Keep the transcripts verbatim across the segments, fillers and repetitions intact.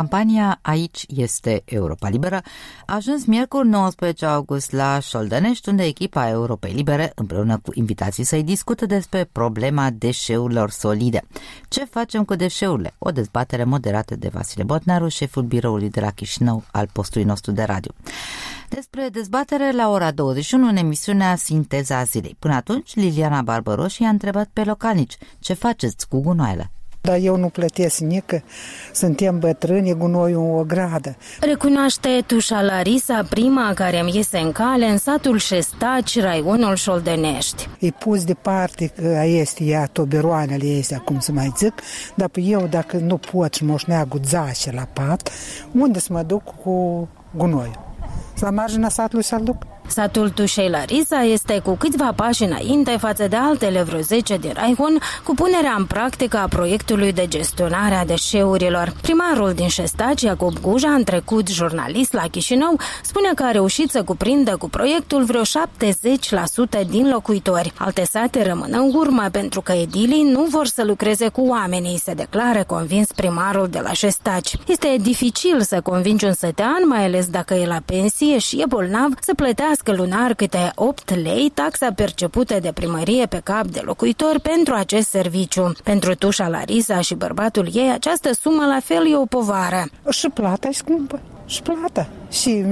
Campania Aici este Europa Liberă a ajuns miercuri nouăsprezece august la Șoldănești, unde echipa Europei Libere, împreună cu invitații săi, discută despre problema deșeurilor solide. Ce facem cu deșeurile? O dezbatere moderată de Vasile Botnaru, șeful biroului de la Chișinău al postului nostru de radio. Despre dezbatere la ora douăzeci și unu în emisiunea Sinteza Zilei. Până atunci, Liliana Barbaroș i-a întrebat pe localnici: ce faceți cu gunoaiele? Dar eu nu plătesc nică, suntem bătrâni, e gunoiul o gradă. Recunoaște Tușa Larisa, prima care îmi iese în cale în satul Șestaci, raionul Șoldănești. E pus departe că este ea, toberoanele este, cum să mai zic, dar eu dacă nu pot și moșneagul zașe la pat, unde să mă duc cu gunoiul? La marginea satului să-l duc? Satul Tușei Larisa este cu câțiva pași înainte față de altele vreo zece din raion cu punerea în practică a proiectului de gestionare a deșeurilor. Primarul din Șestaci, Iacob Guja, în trecut jurnalist la Chișinău, spune că a reușit să cuprindă cu proiectul vreo șaptezeci la sută din locuitori. Alte sate rămân în urmă pentru că edilii nu vor să lucreze cu oamenii, se declară convins primarul de la Șestaci. Este dificil să convingi un sătean, mai ales dacă e la pensie și e bolnav, să plătească lunar câte opt lei taxa percepută de primărie pe cap de locuitor pentru acest serviciu. Pentru Tușa Larisa și bărbatul ei, această sumă la fel e o povară. Și plata e scumpă. Și plata. Și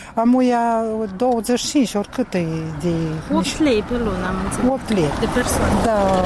amuia douăzeci și cinci, oricât e de... opt lei pe lună, am înțeles. opt lei. De persoană. Da.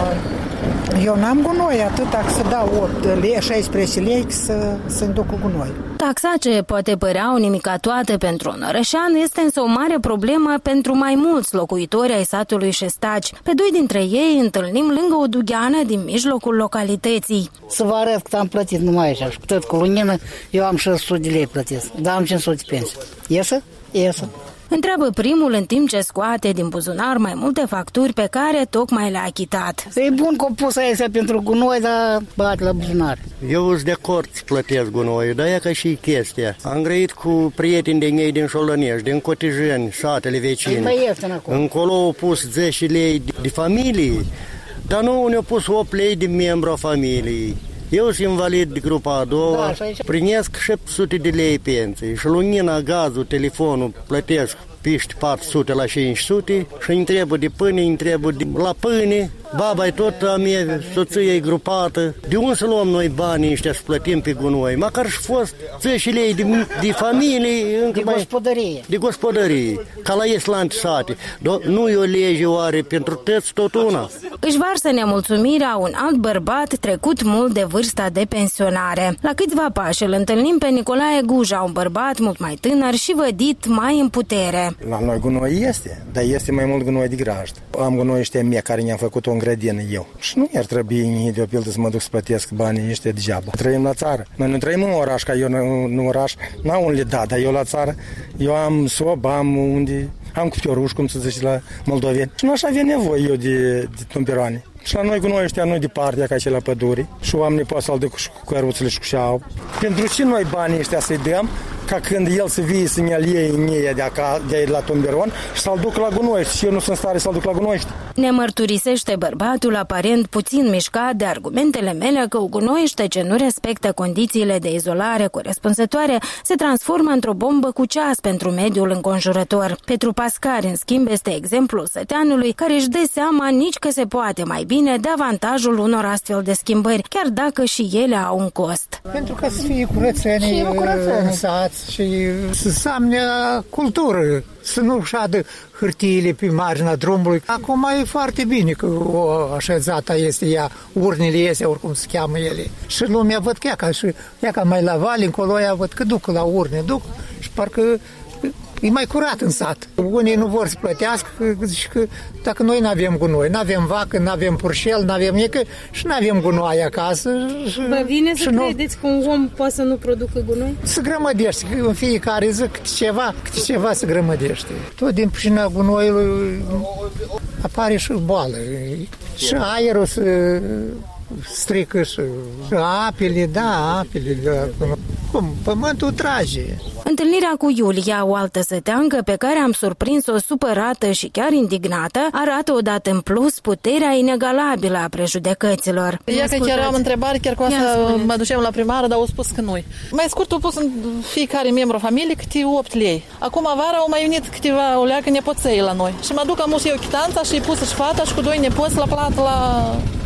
Eu n-am gunoi atâta că să dau opt lei, șaisprezece lei să, să-mi duc cu gunoi. Taxa, ce poate părea o nimica toată pentru un orășean, este însă o mare problemă pentru mai mulți locuitori ai satului Șestaci. Pe doi dintre ei întâlnim lângă o dugheană din mijlocul localității. Să vă arăt că am plătit numai așa și tot cu lunină, eu am șase sute de lei plătesc, dar am cinci sute de pensie. Iesă? Iesă. Întreabă primul în timp ce scoate din buzunar mai multe facturi pe care tocmai le-a achitat. E bun că o pus aici pentru gunoi, dar bate la buzunar. Eu sunt de acord să plătesc gunoi, dar e ca și chestia. Am grăit cu prieteni de mei din Șoldănești, din Cotijeni, satele vecine. Încolo au pus zece lei de familie, dar nu ne-au pus opt lei de membru a familiei. Eu sunt invalid de grupa a doua, da, primesc șapte sute de lei pensie și lumina, gazul, telefonul plătesc peste patru sute la cinci sute și îi întrebă de pâine, îi întrebă de la pâine, baba e tot a mea, soția e grupată. De unde să luăm noi banii ăștia să plătim pe gunoi? Măcar și fost zece lei de, de familie, încă de mai, gospodărie. De gospodărie, ca la Island sate. Do- nu e o lege oare pentru tăți tot una? Își varsă nemulțumirea un alt bărbat trecut mult de vârsta de pensionare. La câțiva pași îl întâlnim pe Nicolae Guja, un bărbat mult mai tânăr și vădit mai în putere. La noi gunoi este, dar este mai mult gunoi de grajd. Am gunoi ăștia mie care ne-am făcut-o în grădină eu. Și nu ar trebui de o pildă să mă duc să plătesc banii ăștia degeaba. Trăim la țară. Noi nu trăim în oraș, ca eu în oraș n-am unde da, dar eu la țară, eu am sob, am unde, am cupioruș, cum să zici, la moldoveni. Și nu așa avea nevoie eu de, de tumperoane. Și la noi cu noi ăștia nu departe, ca și la păduri. Și oamenii pot să-l duc cu căruțele și cu șeau. Pentru ce noi banii ăștia să-i dăm, ca când el să vie să ne-l iei în ei de, acasă, de la tomberon și să-l duc la gunoi. Și eu nu sunt stare să-l duc la gunoi. Ne mărturisește bărbatul aparent puțin mișcat de argumentele mele că gunoiește ce nu respectă condițiile de izolare corespunzătoare se transformă într-o bombă cu ceas pentru mediul înconjurător. Petru Pascar, în schimb, este exemplul săteanului care își dă seama nici că se poate mai bine de avantajul unor astfel de schimbări, chiar dacă și ele au un cost. Pentru că să fie curățenie în sat și să înseamnă cultură, să nu șadă hârtiile pe marginea drumului. Acum e foarte bine că o așezată este ea, urnile este, oricum se cheamă ele. Și lumea văd că ea ca, și, ea ca mai la vale, încolo ea văd că duc la urne, duc și parcă e mai curat în sat. Unii nu vor să plătească și că dacă noi nu avem gunoi, nu avem vacă, nu avem purșel, nu avem nică și nu avem gunoi acasă. Vă vine să nu... credeți că un om poate să nu producă gunoi? Se grămădește, în fiecare zi câte ceva, câte ceva se grămădește. Tot din pricina gunoiului apare și boală. Și aerul se strică și apele, da, apele. Da. cum, pământul trage. Întâlnirea cu Iulia, o altă săteancă pe care am surprins-o supărată și chiar indignată, arată odată în plus puterea inegalabilă a prejudecăților. Ea că chiar am întrebare, chiar cu asta mă ducem la primară, dar au spus că nu. Mai scurt, au pus în fiecare membru familie câte opt lei. Acum vara au mai venit câteva oleacă nepoței la noi. Și mă duc, am eu chitanța și pus și fata și cu doi nepoți la plată la...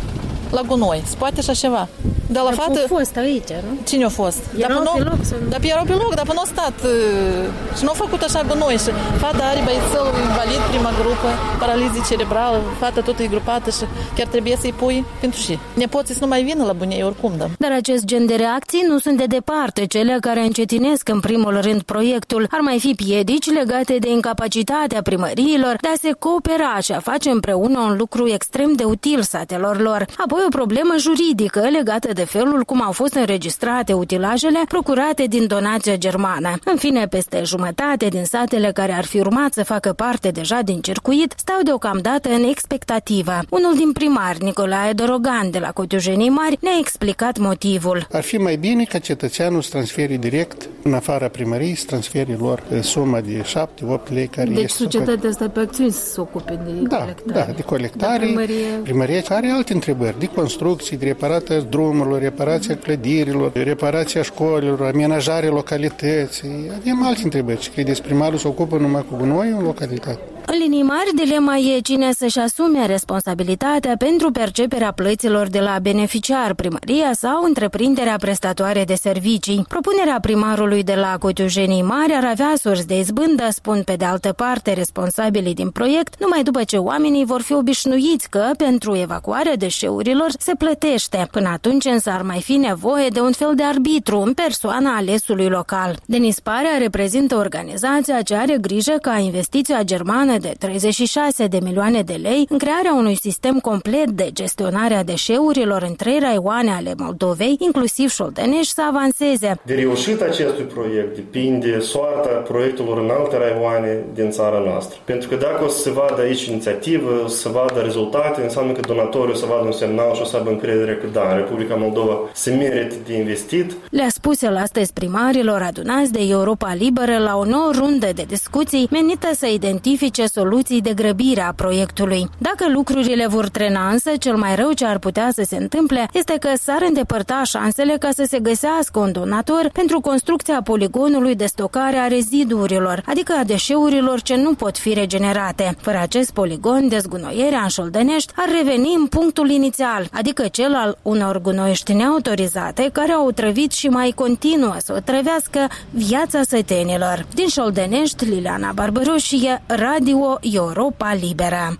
la gunoi. Se poate așa ceva. Dar la dar fată... au fost aici, nu? Cine a fost? Erau dar pe loc? Sau... Dar erau pe loc, dar până au stat. Și nu au făcut așa gunoi. Și fata are băiețel invalid, prima grupă, paralizie cerebrală, fata tot e grupată și chiar trebuie să-i pui pentru și. Nepoții să nu mai vină la bunei oricum, da. Dar acest gen de reacții nu sunt de departe cele care încetinesc în primul rând proiectul. Ar mai fi piedici legate de incapacitatea primăriilor de a se coopera și a face împreună un lucru extrem de util satelor lor. Apoi o problemă juridică legată de felul cum au fost înregistrate utilajele procurate din donația germană. În fine, peste jumătate din satele care ar fi urmat să facă parte deja din circuit stau deocamdată în expectativă. Unul din primari, Nicolae Dorogan, de la Cotiujenii Mari, ne-a explicat motivul. Ar fi mai bine ca cetățeanul să transfere direct în afara primăriei, să transfere lor suma de șapte opt lei care deci este. societatea asta pe acțiuni se ocupe de da, colectare. Da, de colectare. Da, primărie... Primăria are alte întrebări, de construcții, de reparația drumurilor, reparația clădirilor, reparația școlilor, amenajarea localității. Avem alte întrebări. Și credeți, primarul se ocupă numai cu gunoiul în localitate? În linii mari, dilema e cine să-și asume responsabilitatea pentru perceperea plăților de la beneficiar, primăria sau întreprinderea prestatoare de servicii. Propunerea primarului de la Cotiujenii Mari ar avea surse de izbândă, spun pe de altă parte responsabilii din proiect, numai după ce oamenii vor fi obișnuiți că pentru evacuarea deșeurilor se plătește. Până atunci însă ar mai fi nevoie de un fel de arbitru în persoana alesului local. Denis Parea reprezintă organizația ce are grijă ca investiția germană de treizeci și șase de milioane de lei în crearea unui sistem complet de gestionare a deșeurilor în trei raioane ale Moldovei, inclusiv Șoldenești, să avanseze. De reușita acestui proiect depinde soarta proiectelor în alte raioane din țara noastră. Pentru că dacă o să se vadă aici inițiativă, o să se vadă rezultate, înseamnă că donatoriul o să vadă un semnal și o să aibă încredere că da, Republica Moldova se merită de investit. Le-a spus el astăzi primarilor adunați de Europa Liberă la o nouă rundă de discuții menită să identifice soluții de grăbire a proiectului. Dacă lucrurile vor trena însă, cel mai rău ce ar putea să se întâmple este că s-ar îndepărta șansele ca să se găsească un donator pentru construcția poligonului de stocare a reziduurilor, adică a deșeurilor ce nu pot fi regenerate. Fără acest poligon, dezgunoierea în Șoldenești ar reveni în punctul inițial, adică cel al unor gunoiești neautorizate care au otrăvit și mai continuă să otrăvească viața sătenilor. Din Șoldenești, Liliana Barbaroșie, Radio Europa Liberă.